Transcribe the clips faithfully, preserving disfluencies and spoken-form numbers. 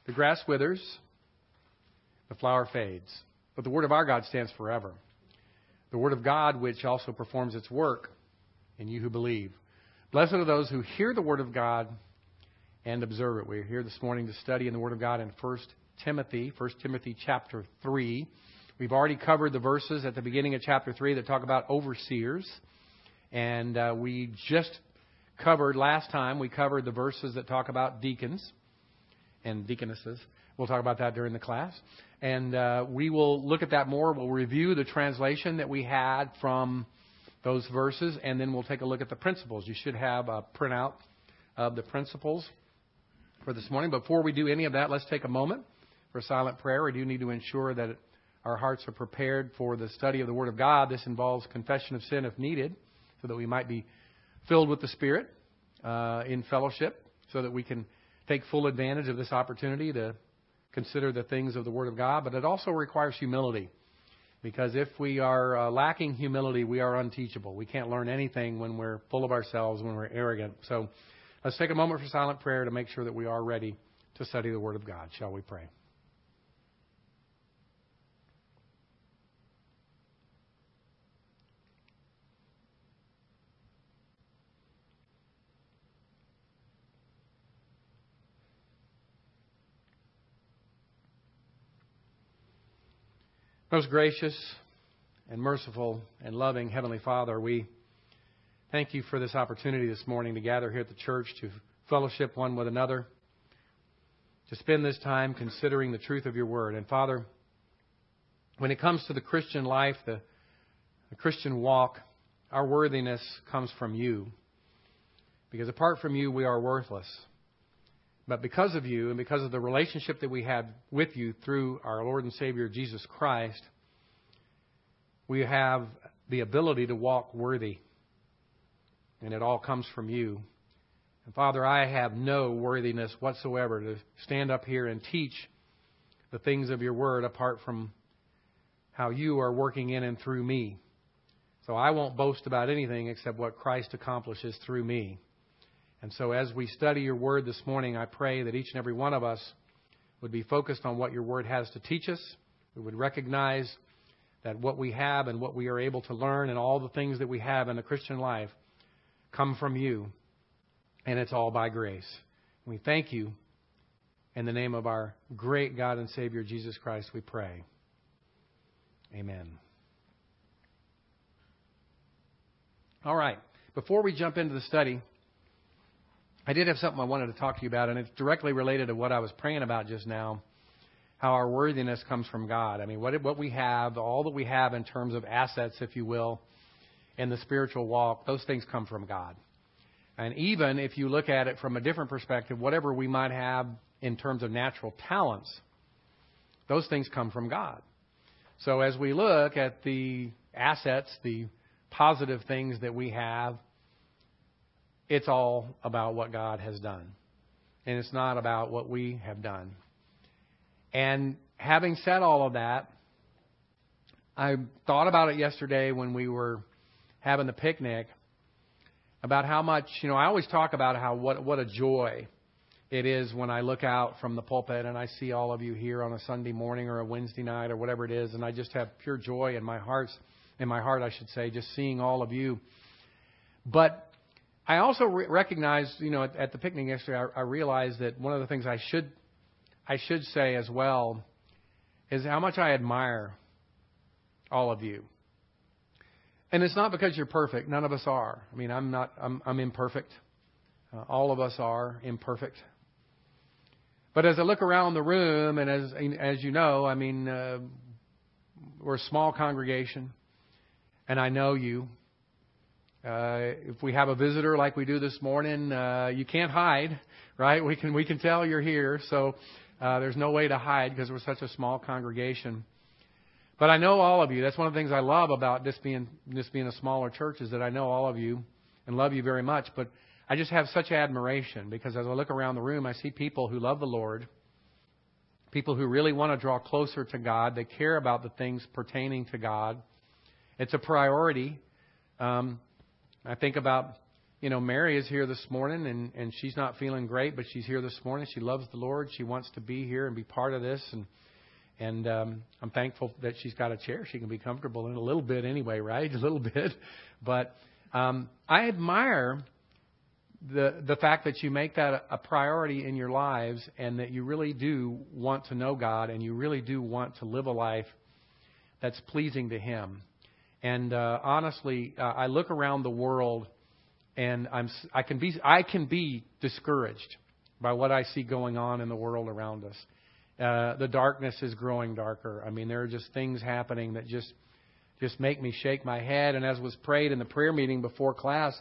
The grass withers, the flower fades, but the word of our God stands forever. The word of God which also performs its work in you who believe. Blessed are those who hear the word of God and observe it. We're here this morning to study in the word of God in First Timothy, First Timothy chapter three. We've already covered the verses at the beginning of chapter three that talk about overseers. And uh, we just covered, last time, we covered the verses that talk about deacons and deaconesses. We'll talk about that during the class. And uh, we will look at that more. We'll review the translation that we had from those verses, and then we'll take a look at the principles. You should have a printout of the principles for this morning. Before we do any of that, let's take a moment for a silent prayer. We do need to ensure that our hearts are prepared for the study of the Word of God. This involves confession of sin if needed, so that we might be filled with the Spirit uh, in fellowship, so that we can take full advantage of this opportunity to consider the things of the Word of God. But it also requires humility, because if we are uh, lacking humility, we are unteachable. We can't learn anything when we're full of ourselves, when we're arrogant. So let's take a moment for silent prayer to make sure that we are ready to study the Word of God. Shall we pray? Most gracious and merciful and loving Heavenly Father, we thank you for this opportunity this morning to gather here at the church to fellowship one with another, to spend this time considering the truth of your word. And Father, when it comes to the Christian life, the, the Christian walk, our worthiness comes from you. Because apart from you, we are worthless. But because of you and because of the relationship that we have with you through our Lord and Savior Jesus Christ, we have the ability to walk worthy. And it all comes from you. And Father, I have no worthiness whatsoever to stand up here and teach the things of your word apart from how you are working in and through me. So I won't boast about anything except what Christ accomplishes through me. And so as we study your word this morning, I pray that each and every one of us would be focused on what your word has to teach us. We would recognize that what we have and what we are able to learn and all the things that we have in the Christian life come from you. And it's all by grace. We thank you. In the name of our great God and Savior, Jesus Christ, we pray. Amen. All right. Before we jump into the study, I did have something I wanted to talk to you about, and it's directly related to what I was praying about just now, how our worthiness comes from God. I mean, what what we have, all that we have in terms of assets, if you will, in the spiritual walk, those things come from God. And even if you look at it from a different perspective, whatever we might have in terms of natural talents, those things come from God. So as we look at the assets, the positive things that we have, it's all about what God has done. And it's not about what we have done. And having said all of that, I thought about it yesterday when we were having the picnic, about how much, you know, I always talk about how what what a joy it is when I look out from the pulpit and I see all of you here on a Sunday morning or a Wednesday night or whatever it is, and I just have pure joy in my heart, in my heart, I should say, just seeing all of you. But I also re- recognize, you know, at, at the picnic yesterday, I, I realized that one of the things I should I should say as well is how much I admire all of you. And it's not because you're perfect. None of us are. I mean, I'm not. I'm, I'm imperfect. Uh, all of us are imperfect. But as I look around the room, and as as you know, I mean, uh, we're a small congregation, and I know you. Uh, if we have a visitor like we do this morning, uh, you can't hide, right? We can we can tell you're here, so uh, there's no way to hide because we're such a small congregation. But I know all of you. That's one of the things I love about this being this being a smaller church, is that I know all of you and love you very much. But I just have such admiration, because as I look around the room, I see people who love the Lord, people who really want to draw closer to God. They care about the things pertaining to God. It's a priority. Um, I think about you know, Mary is here this morning, and, and she's not feeling great, but she's here this morning. She loves the Lord. She wants to be here and be part of this. And and um, I'm thankful that she's got a chair she can be comfortable in a little bit anyway, right? A little bit. But um, I admire the the fact that you make that a priority in your lives, and that you really do want to know God, and you really do want to live a life that's pleasing to Him. And uh, honestly, uh, I look around the world, and I'm I can be I can be discouraged by what I see going on in the world around us. Uh, the darkness is growing darker. I mean, there are just things happening that just just make me shake my head. And as was prayed in the prayer meeting before class,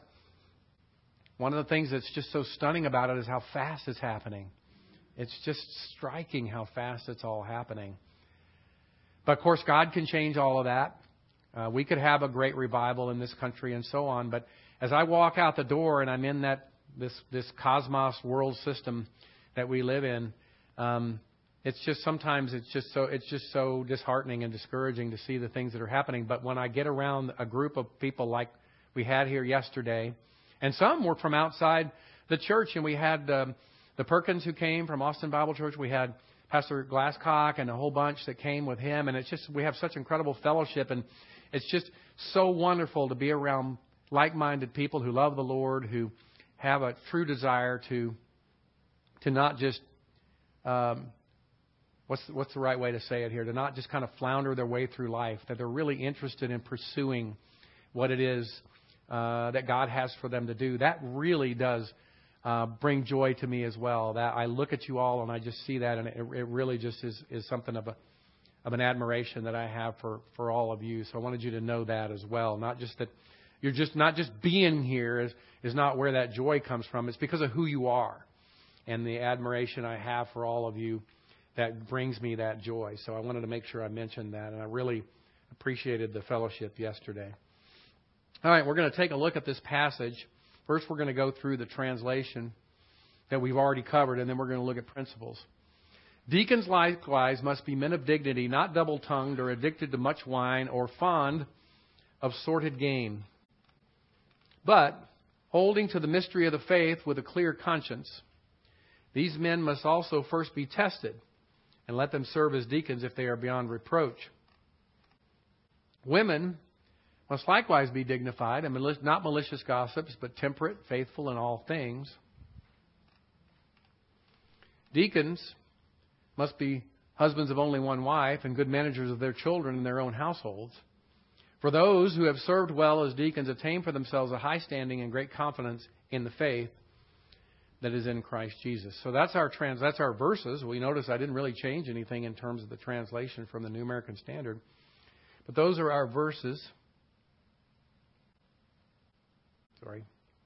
one of the things that's just so stunning about it is how fast it's happening. It's just striking how fast it's all happening. But, of course, God can change all of that. Uh, we could have a great revival in this country and so on. But as I walk out the door and I'm in that this this cosmos world system that we live in, um, it's just sometimes it's just so it's just so disheartening and discouraging to see the things that are happening. But when I get around a group of people like we had here yesterday, and some were from outside the church, and we had um, the Perkins who came from Austin Bible Church. We had Pastor Glasscock and a whole bunch that came with him. And it's just, we have such incredible fellowship. And it's just so wonderful to be around like-minded people who love the Lord, who have a true desire to to not just, um, what's, what's the right way to say it here, to not just kind of flounder their way through life, that they're really interested in pursuing what it is uh, that God has for them to do. That really does Uh, bring joy to me as well. That I look at you all and I just see that, and it, it really just is, is something of a of an admiration that I have for, for all of you. So I wanted you to know that as well. Not just that you're just not just being here is is not where that joy comes from. It's because of who you are and the admiration I have for all of you that brings me that joy. So I wanted to make sure I mentioned that, and I really appreciated the fellowship yesterday. All right, we're going to take a look at this passage. First, we're going to go through the translation that we've already covered, and then we're going to look at principles. Deacons likewise must be men of dignity, not double-tongued or addicted to much wine or fond of sordid gain, but holding to the mystery of the faith with a clear conscience. These men must also first be tested, and let them serve as deacons if they are beyond reproach. Women must likewise be dignified, and not malicious gossips, but temperate, faithful in all things. Deacons must be husbands of only one wife and good managers of their children in their own households. For those who have served well as deacons attain for themselves a high standing and great confidence in the faith that is in Christ Jesus. So that's our trans. That's our verses. We notice I didn't really change anything in terms of the translation from the New American Standard, but those are our verses. Sorry.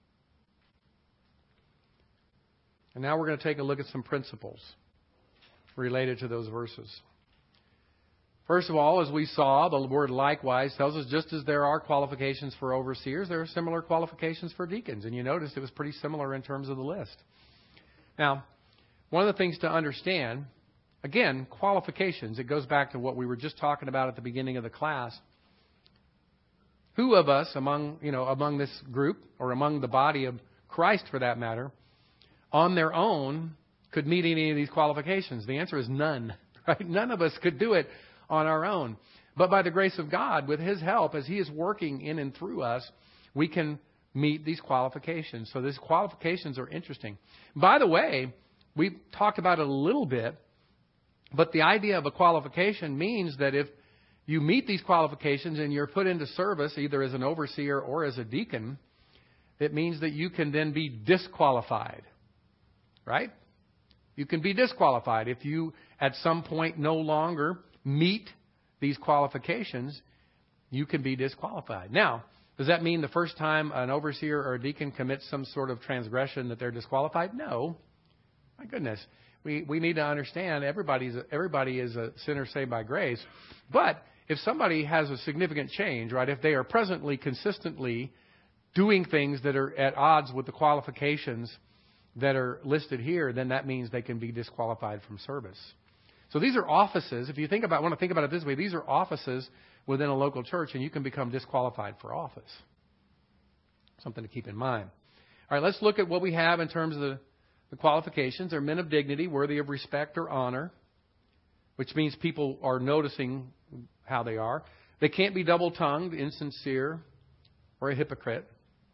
And now we're going to take a look at some principles related to those verses. First of all, as we saw, the word likewise tells us just as there are qualifications for overseers, there are similar qualifications for deacons. And you noticed it was pretty similar in terms of the list. Now, one of the things to understand, again, qualifications, it goes back to what we were just talking about at the beginning of the class. Who of us among, you know, among this group or among the body of Christ, for that matter, on their own could meet any of these qualifications? The answer is none. Right? None of us could do it on our own. But by the grace of God, with His help, as He is working in and through us, we can meet these qualifications. So these qualifications are interesting. By the way, we talked about it a little bit, but the idea of a qualification means that if you meet these qualifications and you're put into service, either as an overseer or as a deacon, it means that you can then be disqualified. Right? You can be disqualified. If you, at some point, no longer meet these qualifications, you can be disqualified. Now, does that mean the first time an overseer or a deacon commits some sort of transgression that they're disqualified? No. My goodness. We we need to understand everybody's everybody is a sinner saved by grace. But if somebody has a significant change, right, if they are presently consistently doing things that are at odds with the qualifications that are listed here, then that means they can be disqualified from service. So these are offices. If you think about, want to think about it this way, these are offices within a local church, and you can become disqualified for office. Something to keep in mind. All right, let's look at what we have in terms of the, the qualifications. They're men of dignity, worthy of respect or honor, which means people are noticing how they are. They can't be double-tongued, insincere, or a hypocrite.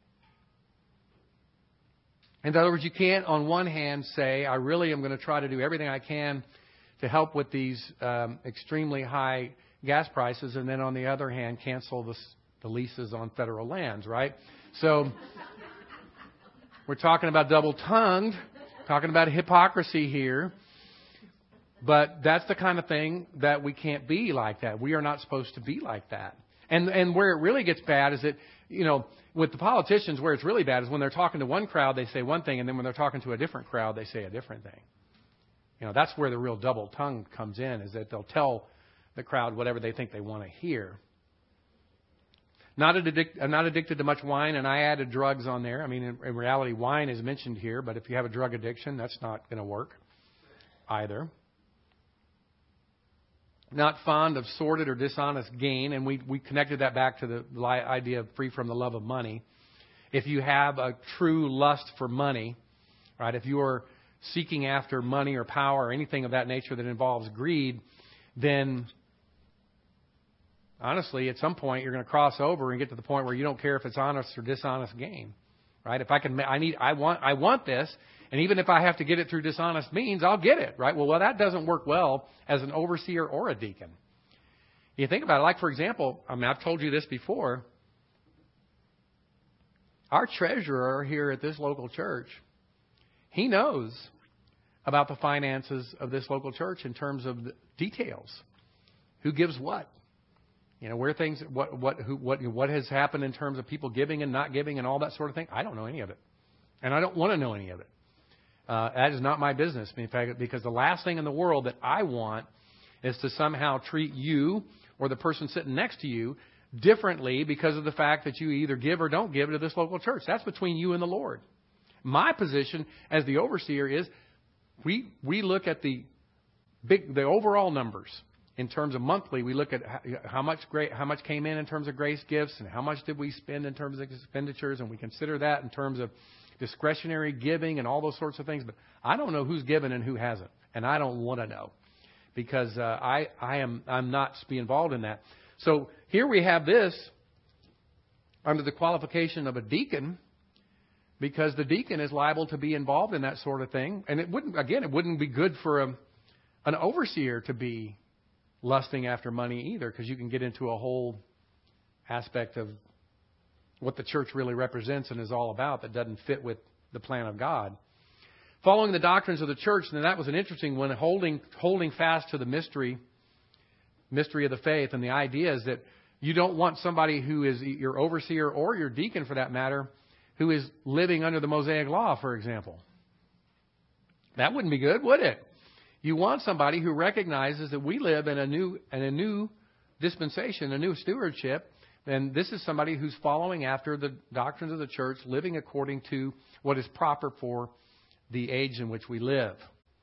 In other words, you can't, on one hand, say, I really am going to try to do everything I can to help with these um, extremely high gas prices, and then on the other hand, cancel the, the leases on federal lands, right? So we're talking about double-tongued, talking about hypocrisy here. But that's the kind of thing that we can't be like that. We are not supposed to be like that. And and where it really gets bad is that, you know, with the politicians, where it's really bad is when they're talking to one crowd, they say one thing, and then when they're talking to a different crowd, they say a different thing. You know, that's where the real double tongue comes in, is that they'll tell the crowd whatever they think they want to hear. Not addic- I'm not addicted to much wine, and I added drugs on there. I mean, in, in reality, wine is mentioned here, but if you have a drug addiction, that's not going to work either. Not fond of sordid or dishonest gain, and we, we connected that back to the li- idea of free from the love of money. If you have a true lust for money, right, if you are seeking after money or power or anything of that nature that involves greed, then honestly, at some point you're going to cross over and get to the point where you don't care if it's honest or dishonest gain, right? If I can, I need, I want, I want this. And even if I have to get it through dishonest means, I'll get it, right? Well, well, that doesn't work well as an overseer or a deacon. You think about it, like, for example, I mean, I've told you this before. Our treasurer here at this local church, he knows about the finances of this local church in terms of the details. Who gives what? You know, where things, what, what, who, what, what has happened in terms of people giving and not giving and all that sort of thing. I don't know any of it. And I don't want to know any of it. Uh, that is not my business, in fact, because the last thing in the world that I want is to somehow treat you or the person sitting next to you differently because of the fact that you either give or don't give to this local church. That's between you and the Lord. My position as the overseer is we we look at the big the overall numbers in terms of monthly. We look at how much great how much came in in terms of grace gifts and how much did we spend in terms of expenditures, and we consider that in terms of discretionary giving and all those sorts of things. But I don't know who's given and who hasn't. And I don't want to know because uh, I, I am, I'm not to be involved in that. So here we have this under the qualification of a deacon, because the deacon is liable to be involved in that sort of thing. And it wouldn't, again, it wouldn't be good for a, an overseer to be lusting after money either, because you can get into a whole aspect of what the church really represents and is all about that doesn't fit with the plan of God. Following the doctrines of the church, and that was an interesting one, holding holding fast to the mystery, mystery of the faith, and the idea is that you don't want somebody who is your overseer or your deacon, for that matter, who is living under the Mosaic law, for example. That wouldn't be good, would it? You want somebody who recognizes that we live in a new in a new dispensation, a new stewardship. And this is somebody who's following after the doctrines of the church, living according to what is proper for the age in which we live.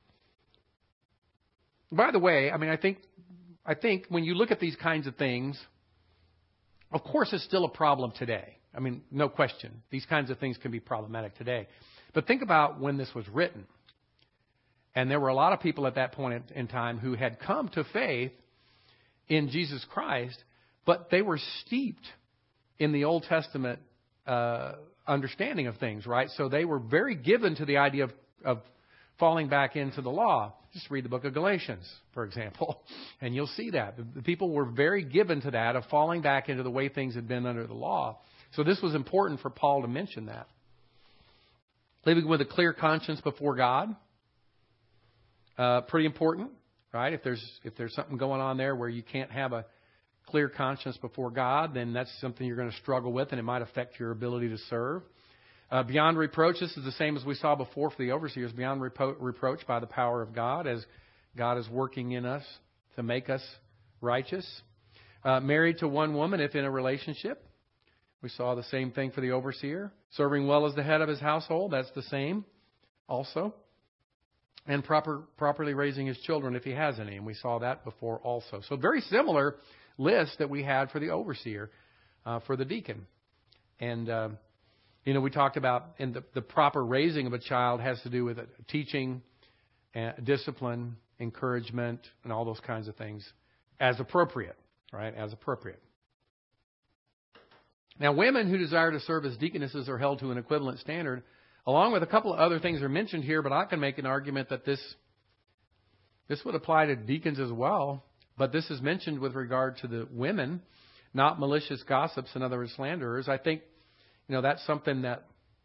By the way, I mean, I think, I think when you look at these kinds of things, of course, it's still a problem today. I mean, no question. These kinds of things can be problematic today. But think about when this was written. And there were a lot of people at that point in time who had come to faith in Jesus Christ, but they were steeped in the Old Testament uh, understanding of things, right? So they were very given to the idea of, of falling back into the law. Just read the book of Galatians, for example, and you'll see that. The people were very given to that, of falling back into the way things had been under the law. So this was important for Paul to mention that. Living with a clear conscience before God. Uh, pretty important, right? If there's if there's something going on there where you can't have a clear conscience before God, then that's something you're going to struggle with, and it might affect your ability to serve. Uh, beyond reproach, this is the same as we saw before for the overseers, beyond repro- reproach by the power of God, as God is working in us to make us righteous. Uh, married to one woman if in a relationship. We saw the same thing for the overseer. Serving well as the head of his household, that's the same also. And proper, properly raising his children if he has any, and we saw that before also. So very similar list that we had for the overseer, uh, for the deacon. And uh, You know, we talked about in the, the proper raising of a child has to do with teaching, uh, discipline, encouragement, and all those kinds of things as appropriate, right? As appropriate. Now, women who desire to serve as deaconesses are held to an equivalent standard, along with a couple of other things are mentioned here, but I can make an argument that this this would apply to deacons as well, but this is mentioned with regard to the women, not malicious gossips, in other words, slanderers. I think, you know, that's something that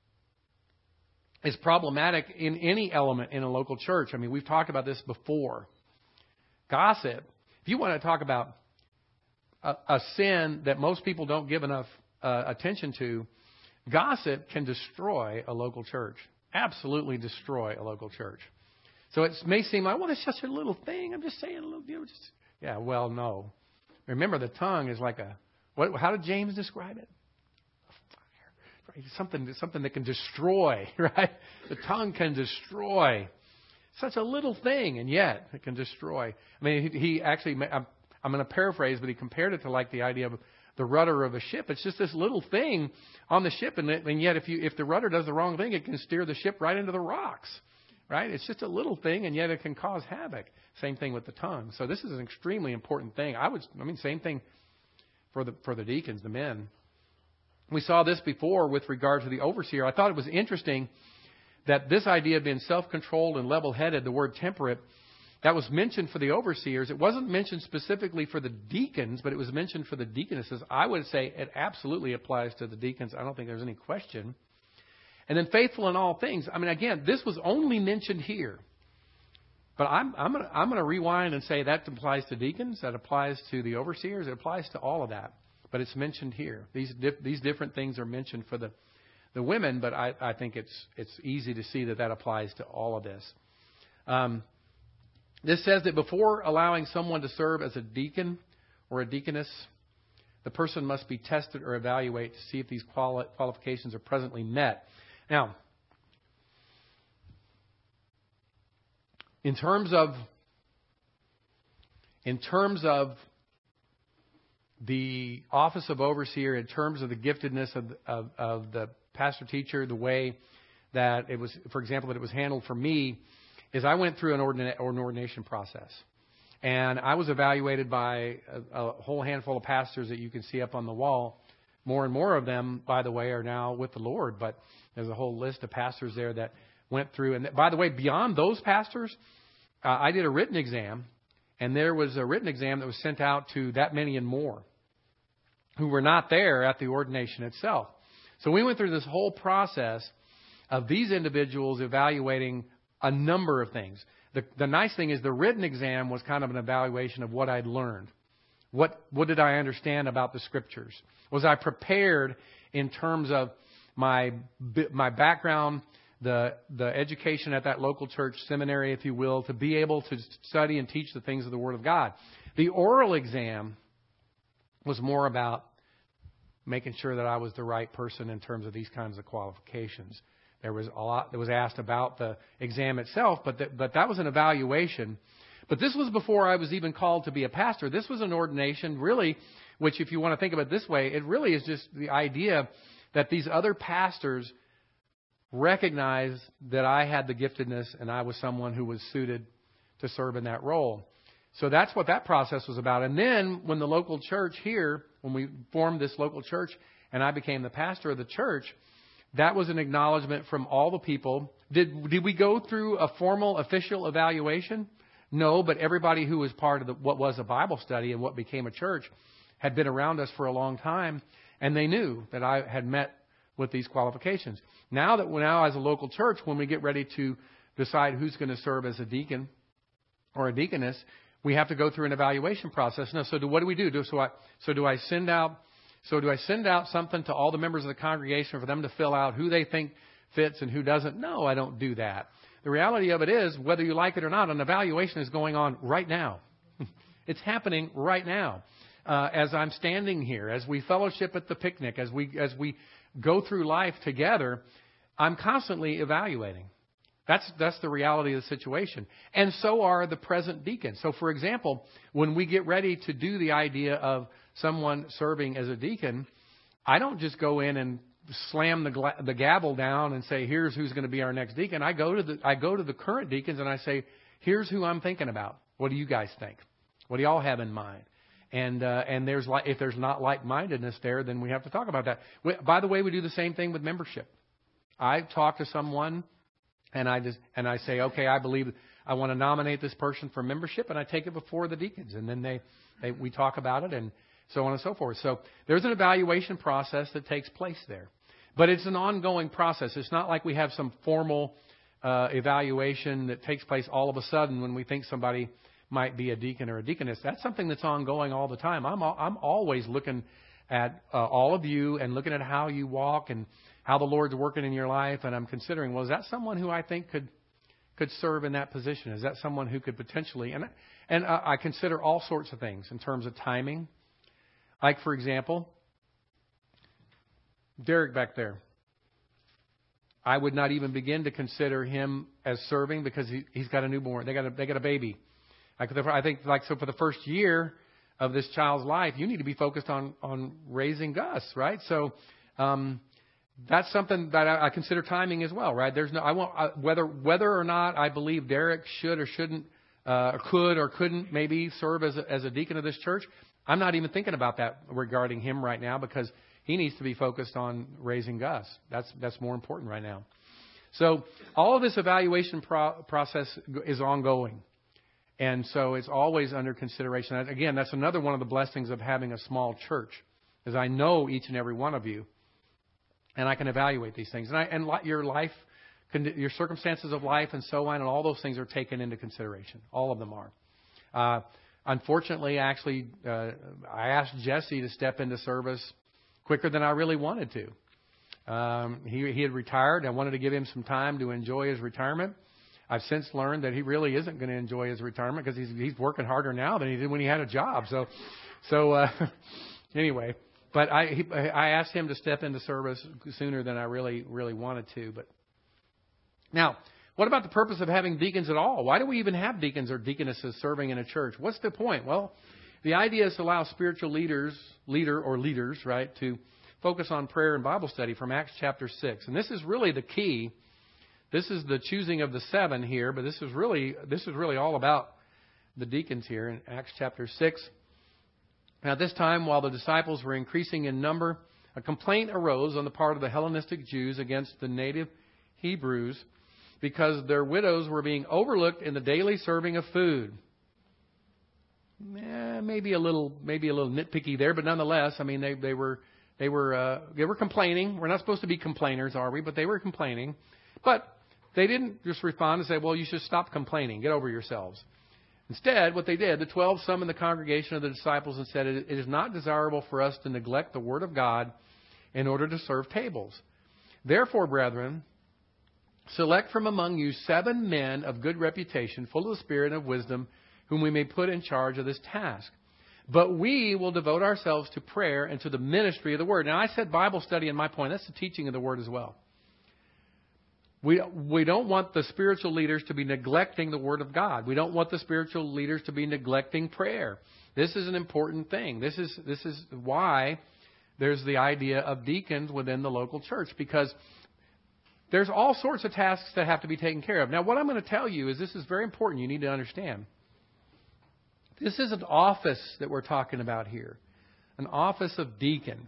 is problematic in any element in a local church. I mean, we've talked about this before. Gossip, if you want to talk about a, a sin that most people don't give enough uh, attention to, gossip can destroy a local church. Absolutely destroy a local church. So it may seem like, well, it's just a little thing. I'm just saying a little, you know, just, yeah, well, no. Remember, the tongue is like a, what? How did James describe it? A fire. Right? Something, something that can destroy, right? The tongue can destroy. Such a little thing, and yet it can destroy. I mean, he, he actually, I'm, I'm going to paraphrase, but he compared it to like the idea of the rudder of a ship. It's just this little thing on the ship, and, and yet if you if the rudder does the wrong thing, it can steer the ship right into the rocks, right? It's just a little thing, and yet it can cause havoc. Same thing with the tongue. So this is an extremely important thing. I would, I mean, same thing for the for the deacons, the men. We saw this before with regard to the overseer. I thought it was interesting that this idea of being self-controlled and level-headed, the word temperate, that was mentioned for the overseers. It wasn't mentioned specifically for the deacons, but it was mentioned for the deaconesses. I would say it absolutely applies to the deacons. I don't think there's any question. And then faithful in all things. I mean, again, this was only mentioned here. But I'm, I'm going to I'm going to rewind and say that applies to deacons, that applies to the overseers, it applies to all of that. But it's mentioned here. These dif- these different things are mentioned for the, the women, but I, I think it's it's easy to see that that applies to all of this. Um, this says that before allowing someone to serve as a deacon or a deaconess, the person must be tested or evaluated to see if these quali- qualifications are presently met. Now, in terms of in terms of the office of overseer, in terms of the giftedness of, of, of the pastor teacher, the way that it was, for example, that it was handled for me, is I went through an, ordina- or an ordination process. And I was evaluated by a, a whole handful of pastors that you can see up on the wall. More and more of them, by the way, are now with the Lord. But there's a whole list of pastors there that went through. And by the way, beyond those pastors, uh, I did a written exam. And there was a written exam that was sent out to that many and more who were not there at the ordination itself. So we went through this whole process of these individuals evaluating a number of things. The, the nice thing is the written exam was kind of an evaluation of what I'd learned. What, what did I understand about the Scriptures? Was I prepared in terms of my my background, the the education at that local church seminary, if you will, to be able to study and teach the things of the Word of God? The oral exam was more about making sure that I was the right person in terms of these kinds of qualifications. There was a lot that was asked about the exam itself, but that, but that was an evaluation. But this was before I was even called to be a pastor. This was an ordination, really, which if you want to think of it this way, it really is just the idea that these other pastors recognized that I had the giftedness and I was someone who was suited to serve in that role. So that's what that process was about. And then when the local church here, when we formed this local church and I became the pastor of the church, that was an acknowledgement from all the people. Did, did we go through a formal official evaluation? No, but everybody who was part of the, what was a Bible study and what became a church had been around us for a long time, and they knew that I had met with these qualifications. Now that we're now as a local church, when we get ready to decide who's going to serve as a deacon or a deaconess, we have to go through an evaluation process. Now, so do, what do we do? do so, I, so do I send out? So do I send out something to all the members of the congregation for them to fill out who they think fits and who doesn't? No, I don't do that. The reality of it is, whether you like it or not, an evaluation is going on right now. It's happening right now. Uh, as I'm standing here, as we fellowship at the picnic, as we as we go through life together, I'm constantly evaluating. That's that's the reality of the situation. And so are the present deacons. So, for example, when we get ready to do the idea of someone serving as a deacon, I don't just go in and slam the gla- the gavel down and say, here's who's going to be our next deacon. I go to the I go to the current deacons and I say, here's who I'm thinking about. What do you guys think? What do y'all have in mind? And uh, and there's like if there's not like-mindedness there, then we have to talk about that. We, by the way, we do the same thing with membership. I talk to someone and I just and I say, okay, I believe I want to nominate this person for membership, and I take it before the deacons, and then they, they we talk about it and so on and so forth. So there's an evaluation process that takes place there. But it's an ongoing process. It's not like we have some formal uh, evaluation that takes place all of a sudden when we think somebody might be a deacon or a deaconess. That's something that's ongoing all the time. I'm I'm always looking at uh, all of you and looking at how you walk and how the Lord's working in your life, and I'm considering, well, is that someone who I think could could serve in that position? Is that someone who could potentially, and and uh, I consider all sorts of things in terms of timing. Like, for example, Derek back there. I would not even begin to consider him as serving because he, he's got a newborn. They got a, they got a baby. Like the, I think, like so, for the first year of this child's life, you need to be focused on on raising Gus, right? So um, that's something that I, I consider timing as well, right? There's no, I won't I, whether whether or not I believe Derek should or shouldn't, uh, or could or couldn't maybe serve as a, as a deacon of this church. I'm not even thinking about that regarding him right now because he needs to be focused on raising Gus. That's that's more important right now. So all of this evaluation pro- process is ongoing. And so it's always under consideration. Again, that's another one of the blessings of having a small church, is I know each and every one of you, and I can evaluate these things. And, I, and your life, your circumstances of life and so on, and all those things are taken into consideration. All of them are. Uh, unfortunately, actually, uh, I asked Jesse to step into service quicker than I really wanted to. Um, he, he had retired. I wanted to give him some time to enjoy his retirement. I've since learned that he really isn't going to enjoy his retirement because he's he's working harder now than he did when he had a job. So, so uh, anyway, but I he, I asked him to step into service sooner than I really really wanted to. But now, what about the purpose of having deacons at all? Why do we even have deacons or deaconesses serving in a church? What's the point? Well, the idea is to allow spiritual leaders, leader or leaders, right, to focus on prayer and Bible study from Acts chapter six, and this is really the key. This is the choosing of the seven here, but this is really this is really all about the deacons here in Acts chapter six. Now, at this time, while the disciples were increasing in number, a complaint arose on the part of the Hellenistic Jews against the native Hebrews because their widows were being overlooked in the daily serving of food. Eh, maybe a little maybe a little nitpicky there, but nonetheless, I mean they they were they were uh, they were complaining. We're not supposed to be complainers, are we? But they were complaining. But they didn't just respond and say, well, you should stop complaining. Get over yourselves. Instead, what they did, the twelve summoned the congregation of the disciples and said, it is not desirable for us to neglect the word of God in order to serve tables. Therefore, brethren, select from among you seven men of good reputation, full of the spirit and of wisdom, whom we may put in charge of this task. But we will devote ourselves to prayer and to the ministry of the word. Now, I said Bible study in my point. That's the teaching of the word as well. We we don't want the spiritual leaders to be neglecting the Word of God. We don't want the spiritual leaders to be neglecting prayer. This is an important thing. This is this is why there's the idea of deacons within the local church, because there's all sorts of tasks that have to be taken care of. Now, what I'm going to tell you is this is very important. You need to understand. This is an office that we're talking about here, an office of deacon.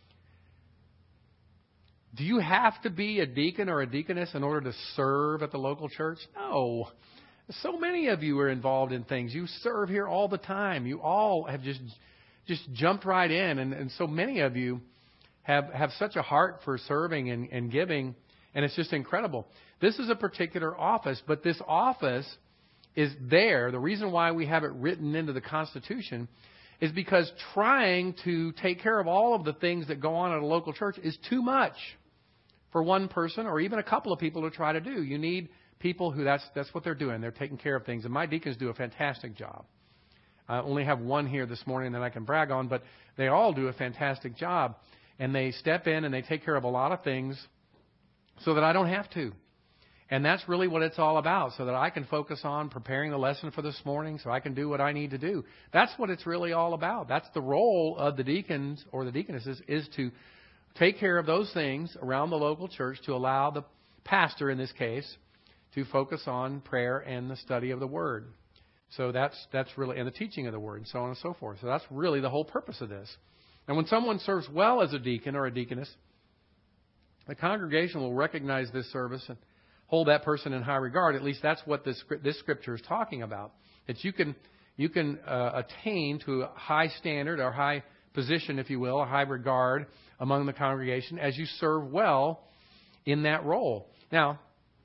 Do you have to be a deacon or a deaconess in order to serve at the local church? No. So many of you are involved in things. You serve here all the time. You all have just just jumped right in. And, and so many of you have, have such a heart for serving and, and giving. And it's just incredible. This is a particular office, but this office is there. The reason why we have it written into the Constitution is because trying to take care of all of the things that go on at a local church is too much for one person or even a couple of people to try to do. You need people who that's that's what they're doing. They're taking care of things. And my deacons do a fantastic job. I only have one here this morning that I can brag on, but they all do a fantastic job. And they step in and they take care of a lot of things so that I don't have to. And that's really what it's all about, so that I can focus on preparing the lesson for this morning so I can do what I need to do. That's what it's really all about. That's the role of the deacons or the deaconesses, is to take care of those things around the local church to allow the pastor, in this case, to focus on prayer and the study of the Word. So that's that's really, and the teaching of the Word, and so on and so forth. So that's really the whole purpose of this. And when someone serves well as a deacon or a deaconess, the congregation will recognize this service and hold that person in high regard. At least that's what this this scripture is talking about. That you can you can uh, attain to a high standard or high position, if you will, a high regard among the congregation as you serve well in that role. Now,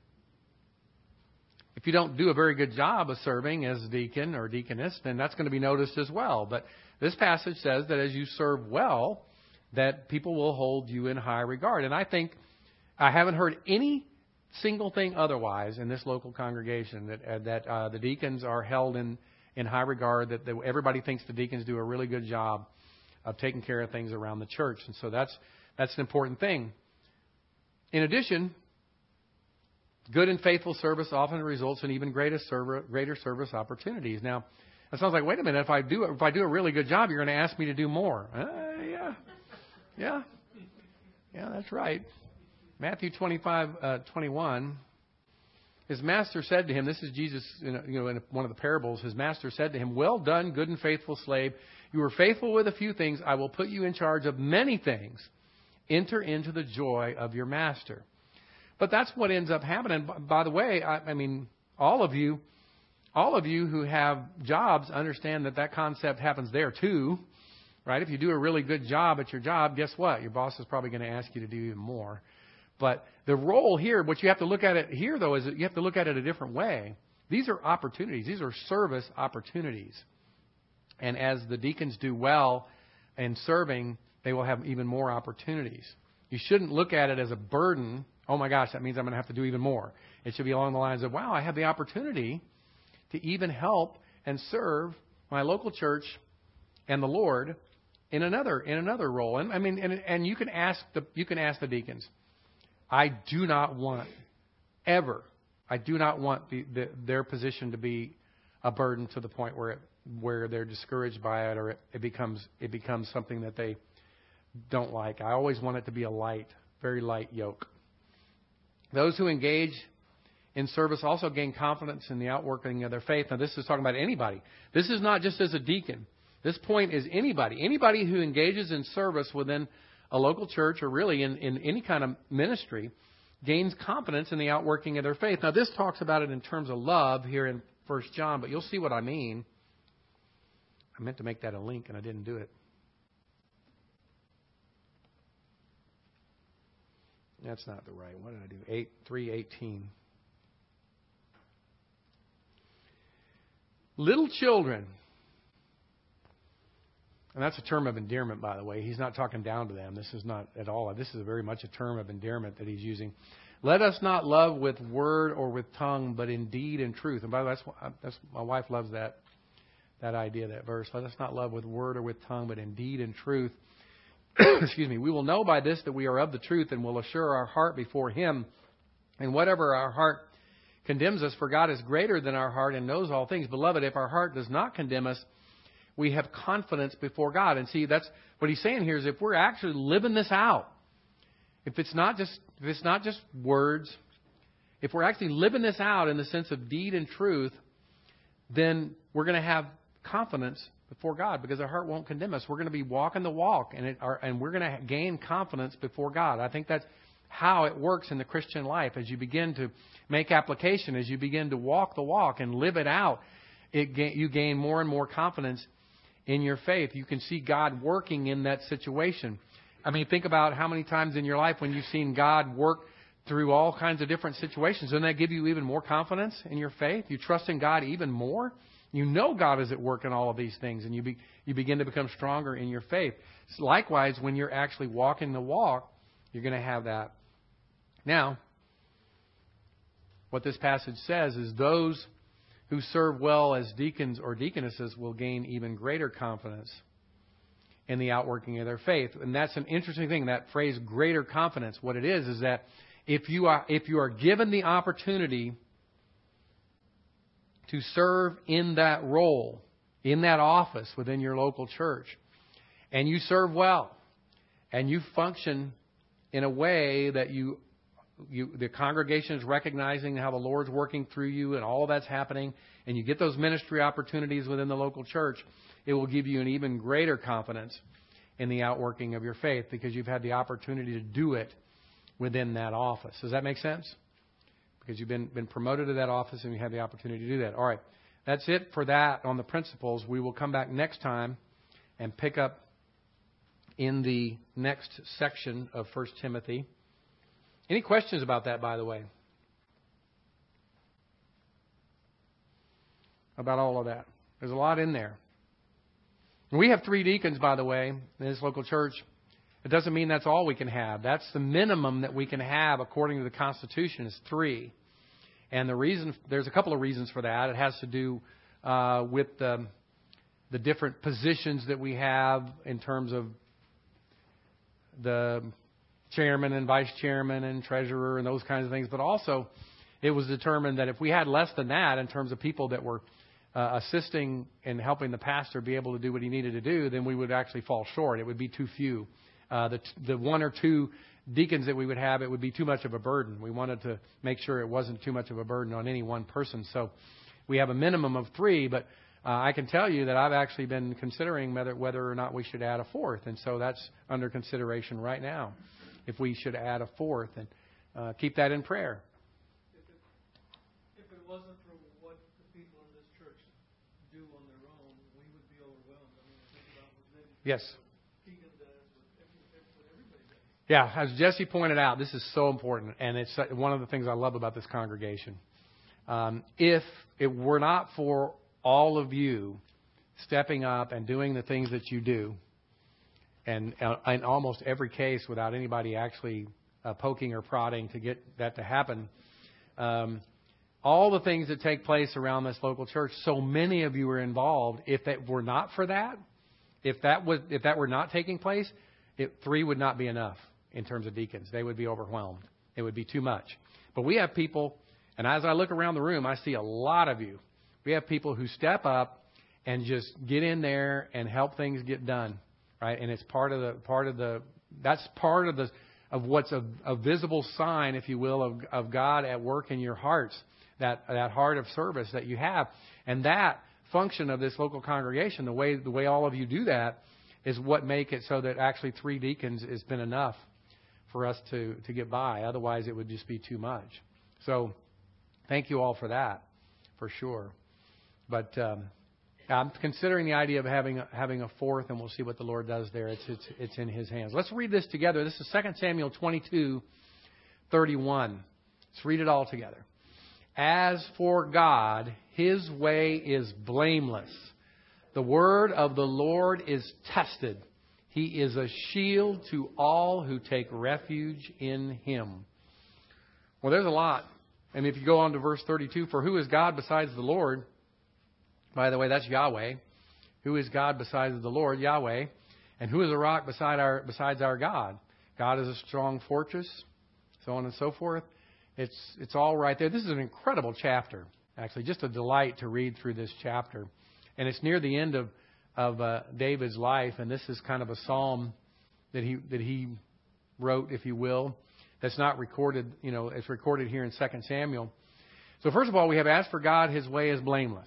if you don't do a very good job of serving as a deacon or deaconess, then that's going to be noticed as well. But this passage says that as you serve well, that people will hold you in high regard. And I think I haven't heard any single thing otherwise in this local congregation, that uh, that uh, the deacons are held in, in high regard, that, that everybody thinks the deacons do a really good job of taking care of things around the church. And so that's that's an important thing. In addition, good and faithful service often results in even greater server, greater service opportunities. Now, it sounds like, wait a minute, if I do if I do a really good job, you're going to ask me to do more. Uh, yeah, yeah, yeah, that's right. Matthew twenty-five, uh, twenty-one. His master said to him, this is Jesus, you know, you know, in one of the parables. His master said to him, "Well done, good and faithful slave. You were faithful with a few things. I will put you in charge of many things. Enter into the joy of your master." But that's what ends up happening. By the way, I, I mean, all of you, all of you who have jobs understand that that concept happens there too, right? If you do a really good job at your job, guess what? Your boss is probably going to ask you to do even more. But the role here, what you have to look at it here, though, is that you have to look at it a different way. These are opportunities. These are service opportunities. And as the deacons do well in serving, they will have even more opportunities. You shouldn't look at it as a burden. Oh, my gosh, that means I'm going to have to do even more. It should be along the lines of, wow, I have the opportunity to even help and serve my local church and the Lord in another in another role. And I mean, and, and you can ask the you can ask the deacons. I do not want ever. I do not want the, the, their position to be a burden to the point where it, where they're discouraged by it, or it, it becomes it becomes something that they don't like. I always want it to be a light, very light yoke. Those who engage in service also gain confidence in the outworking of their faith. Now, this is talking about anybody. This is not just as a deacon. This point is anybody. Anybody who engages in service within a local church, or really in, in any kind of ministry, gains confidence in the outworking of their faith. Now, this talks about it in terms of love here in First John, but you'll see what I mean. I meant to make that a link, and I didn't do it. That's not the right. What did I do? Eight three eighteen. Little children. And that's a term of endearment, by the way. He's not talking down to them. This is not at all. This is very much a term of endearment that he's using. Let us not love with word or with tongue, but in deed and truth. And by the way, that's, that's my wife loves that that idea, that verse. Let us not love with word or with tongue, but in deed and truth. Excuse me. We will know by this that we are of the truth, and will assure our heart before Him. And whatever our heart condemns us, for God is greater than our heart and knows all things. Beloved, if our heart does not condemn us, we have confidence before God. And see, that's what he's saying here is if we're actually living this out, if it's not just if it's not just words, if we're actually living this out in the sense of deed and truth, then we're going to have confidence before God, because our heart won't condemn us. We're going to be walking the walk, and it, our, and we're going to gain confidence before God. I think that's how it works in the Christian life. As you begin to make application, as you begin to walk the walk and live it out, it you gain more and more confidence in your faith. You can see God working in that situation. I mean, think about how many times in your life when you've seen God work through all kinds of different situations. Doesn't that give you even more confidence in your faith? You trust in God even more. You know God is at work in all of these things, and you be, you begin to become stronger in your faith. Likewise, when you're actually walking the walk, you're going to have that. Now, what this passage says is those who serve well as deacons or deaconesses will gain even greater confidence in the outworking of their faith. And that's an interesting thing, that phrase, greater confidence. What it is is that if you are if you are given the opportunity to serve in that role, in that office within your local church, and you serve well, and you function in a way that you, you, the congregation is recognizing how the Lord's working through you and all that's happening, and you get those ministry opportunities within the local church, it will give you an even greater confidence in the outworking of your faith because you've had the opportunity to do it within that office. Does that make sense? Because you've been, been promoted to that office and you have the opportunity to do that. All right. That's it for that on the principles. We will come back next time and pick up in the next section of First Timothy. Any questions about that, by the way? About all of that. There's a lot in there. We have three deacons, by the way, in this local church. It doesn't mean that's all we can have. That's the minimum that we can have according to the Constitution is three. And the reason, there's a couple of reasons for that. It has to do uh, with the, the different positions that we have in terms of the chairman and vice chairman and treasurer and those kinds of things. But also, it was determined that if we had less than that in terms of people that were uh, assisting and helping the pastor be able to do what he needed to do, then we would actually fall short. It would be too few. Uh, the, the one or two deacons that we would have, it would be too much of a burden. We wanted to make sure it wasn't too much of a burden on any one person. So we have a minimum of three, but uh, I can tell you that I've actually been considering whether, whether or not we should add a fourth. And so that's under consideration right now, if we should add a fourth. And uh, keep that in prayer. If it, if it wasn't for what the people in this church do on their own, we would be overwhelmed. I mean, think about what they do. Yes. Yeah, as Jesse pointed out, this is so important, and it's one of the things I love about this congregation. Um, if it were not for all of you stepping up and doing the things that you do, and uh, in almost every case without anybody actually uh, poking or prodding to get that to happen, um, all the things that take place around this local church, so many of you are involved. If that were not for that, if that was if that were not taking place, it, three would not be enough. In terms of deacons, they would be overwhelmed. It would be too much. But we have people, and as I look around the room, I see a lot of you. We have people who step up and just get in there and help things get done, right? And it's part of the part of the that's part of the of what's a, a visible sign, if you will, of, of God at work in your hearts. That that heart of service that you have, and that function of this local congregation, the way the way all of you do that, is what make it so that actually three deacons has been enough for us to, to get by. Otherwise, it would just be too much. So thank you all for that, for sure. But um, I'm considering the idea of having having a fourth, and we'll see what the Lord does there. It's it's it's in His hands. Let's read this together. This is Second Samuel twenty-two thirty-one. Let's read it all together. As for God, His way is blameless. The word of the Lord is tested. He is a shield to all who take refuge in Him. Well, there's a lot. And if you go on to verse thirty-two, for who is God besides the Lord? By the way, that's Yahweh. Who is God besides the Lord? Yahweh. And who is a rock beside our, besides our God? God is a strong fortress, so on and so forth. It's, it's all right there. This is an incredible chapter, actually. Just a delight to read through this chapter. And it's near the end of of uh, David's life, and this is kind of a psalm that he that he wrote, if you will, that's not recorded. You know, it's recorded here in Second Samuel. So first of all, we have asked for God, His way is blameless,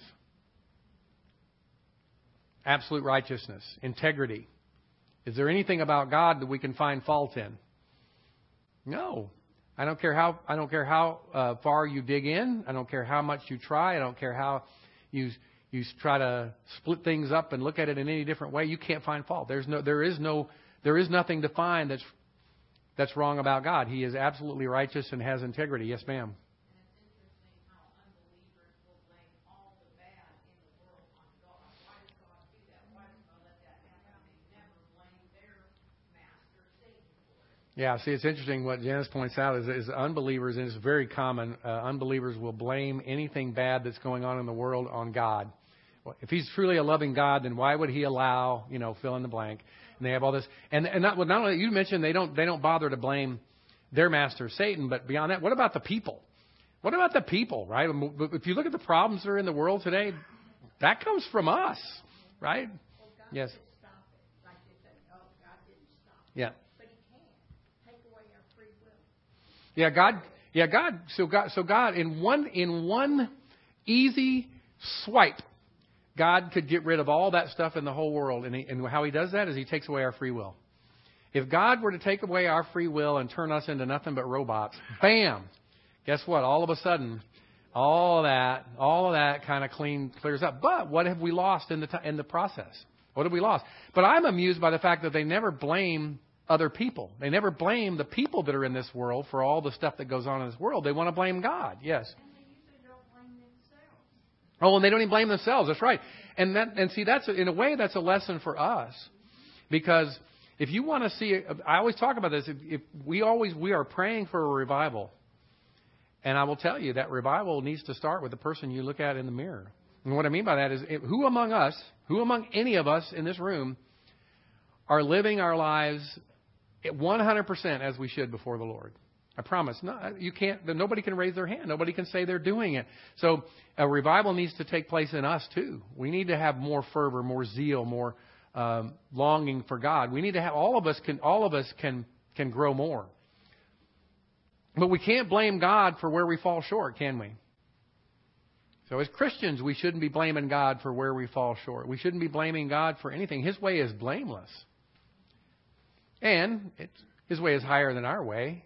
absolute righteousness, integrity. Is there anything about God that we can find fault in? No. I don't care how I don't care how uh, far you dig in. I don't care how much you try. I don't care how you. You try to split things up and look at it in any different way. You can't find fault. There's no, there is no, there is nothing to find that's that's wrong about God. He is absolutely righteous and has integrity. Yes, ma'am. And it's interesting how unbelievers will blame all the bad in the world on God. Why does God do that? Why does God let that happen? They never blame their master, Satan, for it. Yeah. See, it's interesting what Janice points out is, is unbelievers, and it's very common. Uh, unbelievers will blame anything bad that's going on in the world on God. If He's truly a loving God, then why would He allow, you know, fill in the blank? And they have all this, and and not, well, not only you mentioned they don't they don't bother to blame their master Satan, but beyond that, what about the people? What about the people, right? If you look at the problems that are in the world today, that comes from us, right? Well, God yes. could stop it, like you said. Oh, God didn't stop it. Yeah. But He can take away our Yeah, God. Yeah, God. So God. So God, in one in one easy swipe, God could get rid of all that stuff in the whole world. And, he, and how He does that is He takes away our free will. If God were to take away our free will and turn us into nothing but robots, bam! Guess what? All of a sudden, all of that, all of that kind of clean clears up. But what have we lost in the t- in the process? What have we lost? But I'm amused by the fact that they never blame other people. They never blame the people that are in this world for all the stuff that goes on in this world. They want to blame God. Yes. Oh, and they don't even blame themselves. That's right. And that, and see, that's in a way that's a lesson for us, because if you want to see, I always talk about this. If, if we always we are praying for a revival, and I will tell you that revival needs to start with the person you look at in the mirror. And what I mean by that is, who among us, who among any of us in this room, are living our lives one hundred percent as we should before the Lord? I promise. No, you can't. Nobody can raise their hand. Nobody can say they're doing it. So a revival needs to take place in us too. We need to have more fervor, more zeal, more um, longing for God. We need to have. All of us can. All of us can can grow more. But we can't blame God for where we fall short, can we? So as Christians, we shouldn't be blaming God for where we fall short. We shouldn't be blaming God for anything. His way is blameless, and it's, His way is higher than our way.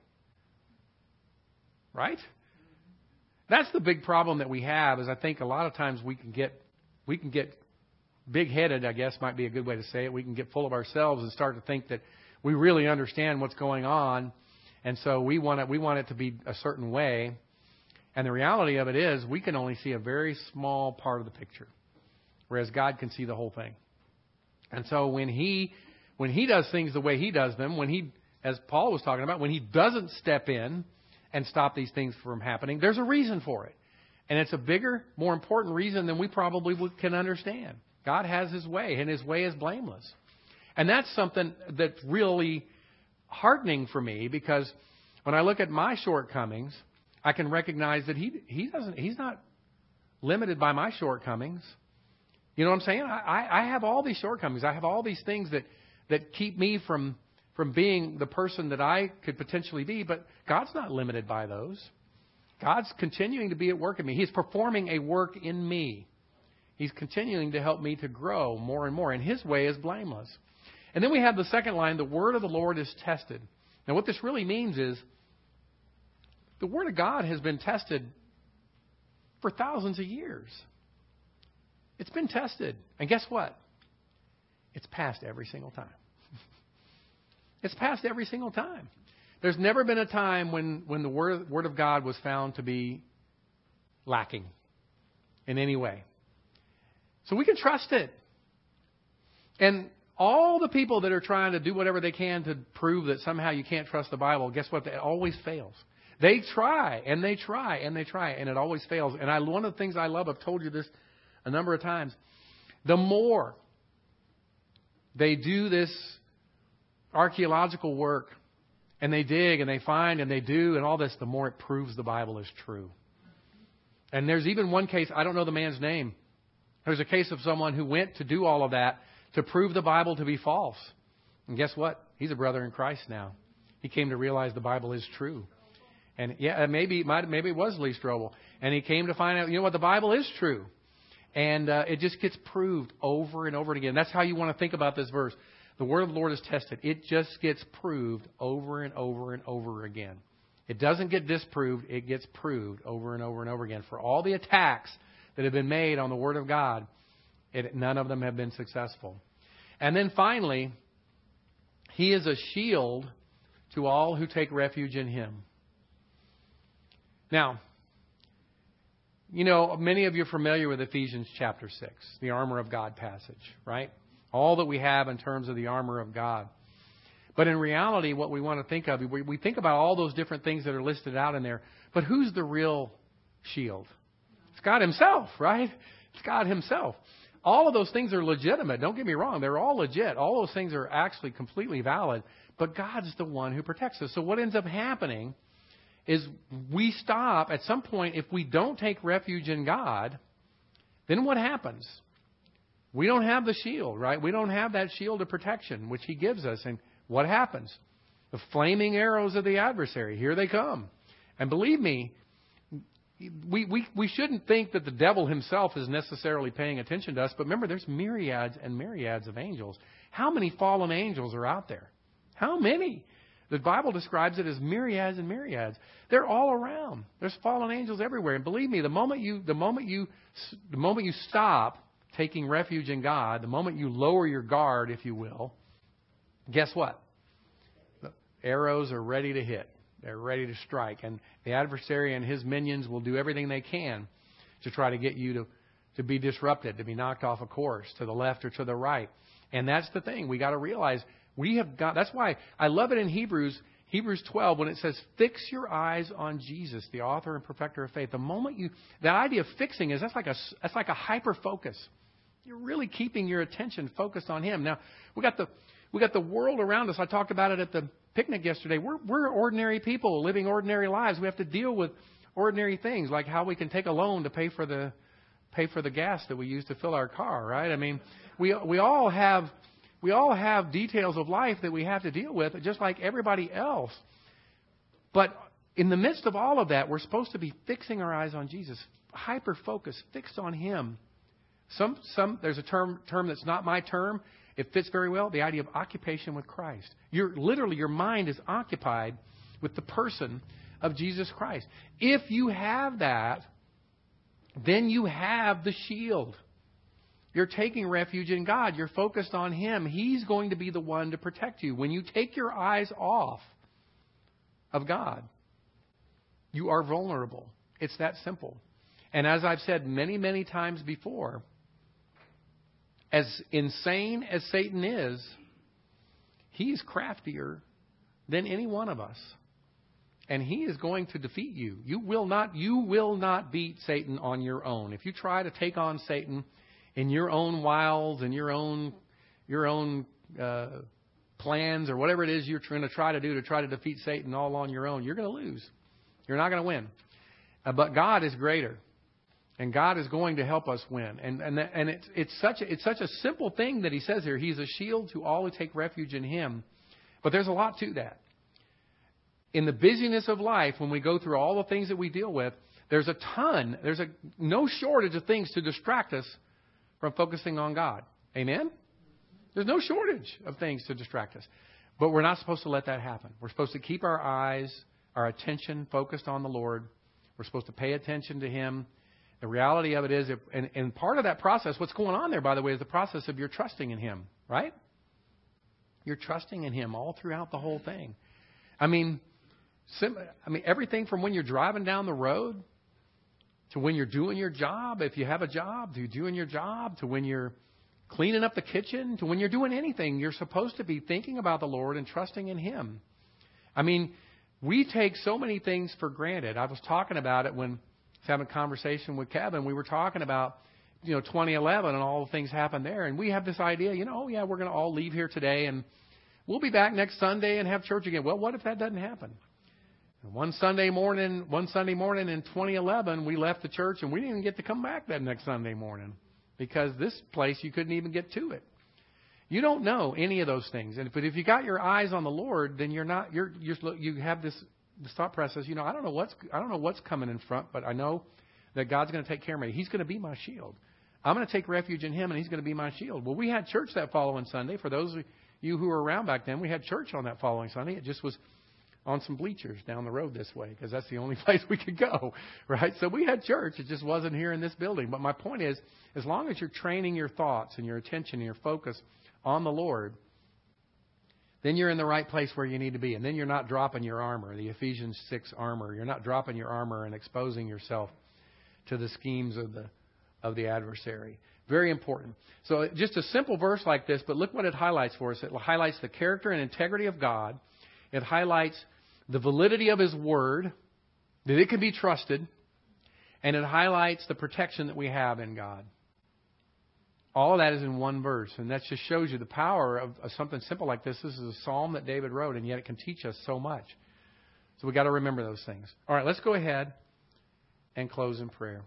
Right? That's the big problem that we have. Is I think a lot of times we can get we can get big-headed, I guess might be a good way to say it. We can get full of ourselves and start to think that we really understand what's going on, and so we want it we want it to be a certain way. And the reality of it is, we can only see a very small part of the picture, whereas God can see the whole thing. And so when He when He does things the way He does them, when He, as Paul was talking about, when He doesn't step in and stop these things from happening, there's a reason for it. And it's a bigger, more important reason than we probably can understand. God has His way, and His way is blameless. And that's something that's really heartening for me, because when I look at my shortcomings, I can recognize that He He doesn't He's not limited by my shortcomings. You know what I'm saying? I, I have all these shortcomings. I have all these things that, that keep me from from being the person that I could potentially be, but God's not limited by those. God's continuing to be at work in me. He's performing a work in me. He's continuing to help me to grow more and more, and His way is blameless. And then we have the second line, the word of the Lord is tested. Now what this really means is, the Word of God has been tested for thousands of years. It's been tested. And guess what? It's passed every single time. It's passed every single time. There's never been a time when, when the Word, Word of God was found to be lacking in any way. So we can trust it. And all the people that are trying to do whatever they can to prove that somehow you can't trust the Bible, guess what? It always fails. They try, and they try, and they try, and it always fails. And I, one of the things I love, I've told you this a number of times, the more they do this archaeological work, and they dig, and they find, and they do, and all this, the more it proves the Bible is true. And there's even one case, I don't know the man's name. There's a case of someone who went to do all of that to prove the Bible to be false. And guess what? He's a brother in Christ now. He came to realize the Bible is true. And yeah, maybe maybe it was Lee Strobel. And he came to find out, you know what, the Bible is true. And uh, it just gets proved over and over again. That's how you want to think about this verse. The word of the Lord is tested. It just gets proved over and over and over again. It doesn't get disproved. It gets proved over and over and over again. For all the attacks that have been made on the Word of God, it, none of them have been successful. And then finally, He is a shield to all who take refuge in Him. Now, you know, many of you are familiar with Ephesians chapter six, the armor of God passage, right? All that we have in terms of the armor of God. But in reality, what we want to think of, we, we think about all those different things that are listed out in there. But who's the real shield? It's God Himself, right? It's God Himself. All of those things are legitimate. Don't get me wrong. They're all legit. All those things are actually completely valid. But God's the one who protects us. So what ends up happening is we stop at some point. If we don't take refuge in God, then what happens? We don't have the shield, right? We don't have that shield of protection which He gives us. And what happens? The flaming arrows of the adversary, here they come. And believe me, we, we, we shouldn't think that the devil himself is necessarily paying attention to us. But remember, there's myriads and myriads of angels. How many fallen angels are out there? How many? The Bible describes it as myriads and myriads. They're all around. There's fallen angels everywhere. And believe me, the moment you, the moment you, the moment you stop taking refuge in God, the moment you lower your guard, if you will, guess what? The arrows are ready to hit. They're ready to strike. And the adversary and his minions will do everything they can to try to get you to, to be disrupted, to be knocked off a course, to the left or to the right. And that's the thing. We got to realize we have got, that's why I love it in Hebrews, Hebrews twelve, when it says, fix your eyes on Jesus, the author and perfecter of faith. The moment you, that idea of fixing is, that's like a, that's like a hyper focus. You're really keeping your attention focused on Him. Now, we got the, we got the world around us. I talked about it at the picnic yesterday. We're, we're ordinary people living ordinary lives. We have to deal with ordinary things, like how we can take a loan to pay for the, pay for the gas that we use to fill our car, right? I mean, we, we all have, We all have details of life that we have to deal with, just like everybody else. But in the midst of all of that, we're supposed to be fixing our eyes on Jesus, hyper-focused, fixed on Him. Some, some, there's a term, term that's not my term. It fits very well, the idea of occupation with Christ. You're, literally, your mind is occupied with the person of Jesus Christ. If you have that, then you have the shield. You're taking refuge in God. You're focused on Him. He's going to be the one to protect you. When you take your eyes off of God, you are vulnerable. It's that simple. And as I've said many, many times before, as insane as Satan is, he's craftier than any one of us. And he is going to defeat you. You will not, you will not beat Satan on your own. If you try to take on Satan in your own wiles and your own your own uh, plans or whatever it is you're trying to try to do to try to defeat Satan all on your own, you're going to lose. You're not going to win. Uh, but God is greater, and God is going to help us win. And and that, and it's it's such a, it's such a simple thing that He says here. He's a shield to all who take refuge in Him. But there's a lot to that. In the busyness of life, when we go through all the things that we deal with, there's a ton, there's a no shortage of things to distract us from focusing on God. Amen? There's no shortage of things to distract us. But we're not supposed to let that happen. We're supposed to keep our eyes, our attention focused on the Lord. We're supposed to pay attention to Him. The reality of it is, if, and, and part of that process, what's going on there, by the way, is the process of your trusting in Him, right? You're trusting in Him all throughout the whole thing. I mean, sim, I mean, everything from when you're driving down the road to when you're doing your job, if you have a job, to doing your job, to when you're cleaning up the kitchen, to when you're doing anything, you're supposed to be thinking about the Lord and trusting in Him. I mean, we take so many things for granted. I was talking about it when I was having a conversation with Kevin. We were talking about, you know, twenty eleven and all the things happened there. And we have this idea, you know, oh, yeah, we're going to all leave here today and we'll be back next Sunday and have church again. Well, what if that doesn't happen? One Sunday morning, one Sunday morning in twenty eleven, we left the church and we didn't even get to come back that next Sunday morning because this place, you couldn't even get to it. You don't know any of those things. And but if you got your eyes on the Lord, then you're not, you're, you're you have this, this thought process, you know, I don't know what's, I don't know what's coming in front, but I know that God's going to take care of me. He's going to be my shield. I'm going to take refuge in Him and He's going to be my shield. Well, we had church that following Sunday. For those of you who were around back then, we had church on that following Sunday. It just was on some bleachers down the road this way because that's the only place we could go, right? So we had church. It just wasn't here in this building. But my point is, as long as you're training your thoughts and your attention and your focus on the Lord, then you're in the right place where you need to be. And then you're not dropping your armor, the Ephesians six armor. You're not dropping your armor and exposing yourself to the schemes of the of the adversary. Very important. So just a simple verse like this, but look what it highlights for us. It highlights the character and integrity of God. It highlights the validity of His Word, that it can be trusted, and it highlights the protection that we have in God. All of that is in one verse, and that just shows you the power of, of something simple like this. This is a psalm that David wrote, and yet it can teach us so much. So we've got to remember those things. All right, let's go ahead and close in prayer.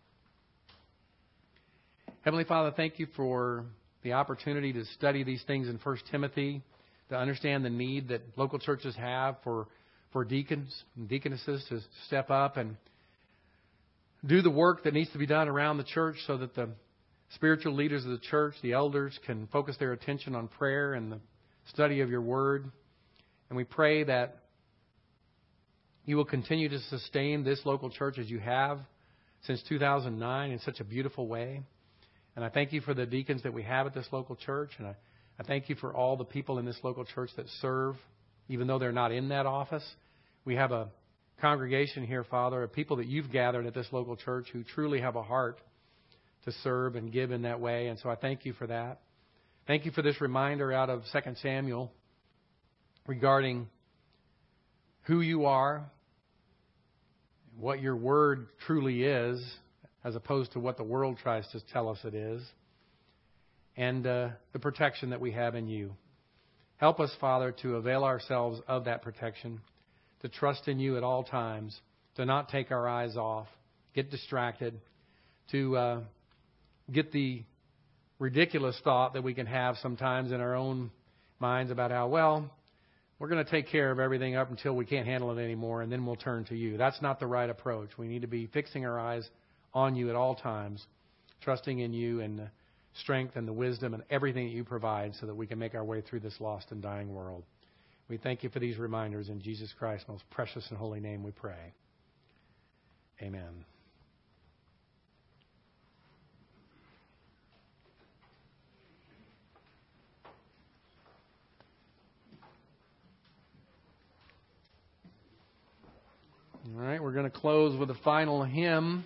Heavenly Father, thank you for the opportunity to study these things in First Timothy, to understand the need that local churches have for for deacons and deaconesses to step up and do the work that needs to be done around the church so that the spiritual leaders of the church, the elders, can focus their attention on prayer and the study of your word. And we pray that you will continue to sustain this local church as you have since two thousand nine in such a beautiful way. And I thank you for the deacons that we have at this local church. And I, I thank you for all the people in this local church that serve, even though they're not in that office. We have a congregation here, Father, of people that you've gathered at this local church who truly have a heart to serve and give in that way. And so I thank you for that. Thank you for this reminder out of Second Samuel regarding who you are, what your word truly is, as opposed to what the world tries to tell us it is, and uh, the protection that we have in you. Help us, Father, to avail ourselves of that protection, to trust in you at all times, to not take our eyes off, get distracted, to uh, get the ridiculous thought that we can have sometimes in our own minds about how, well, we're going to take care of everything up until we can't handle it anymore, and then we'll turn to you. That's not the right approach. We need to be fixing our eyes on you at all times, trusting in you and the strength and the wisdom and everything that you provide so that we can make our way through this lost and dying world. We thank you for these reminders. In Jesus Christ's most precious and holy name we pray. Amen. All right, we're going to close with a final hymn.